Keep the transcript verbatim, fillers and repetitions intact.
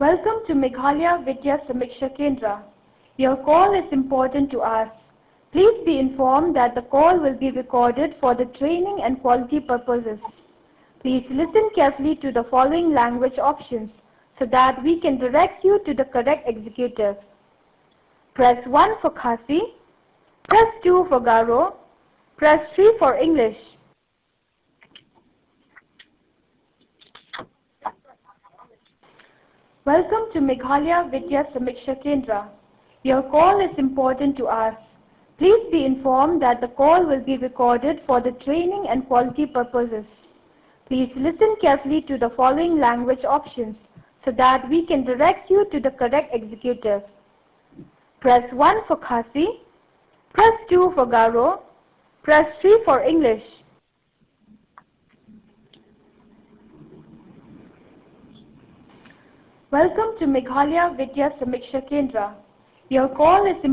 Welcome to Meghalaya Vidya Samiksha Kendra. Your call is important to us. Please be informed that the call will be recorded for the training and quality purposes. Please listen carefully to the following language options so that we can direct you to the correct executive. Press one for Khasi, press two for Garo, press three for English. Welcome to Meghalaya Vidya Samiksha Kendra. Your call is important to us. Please be informed that the call will be recorded for the training and quality purposes. Please listen carefully to the following language options so that we can direct you to the correct executive. Press one for Khasi, press two for Garo, press three for English. Welcome to Meghalaya Vidya Samiksha Kendra. Your call is important.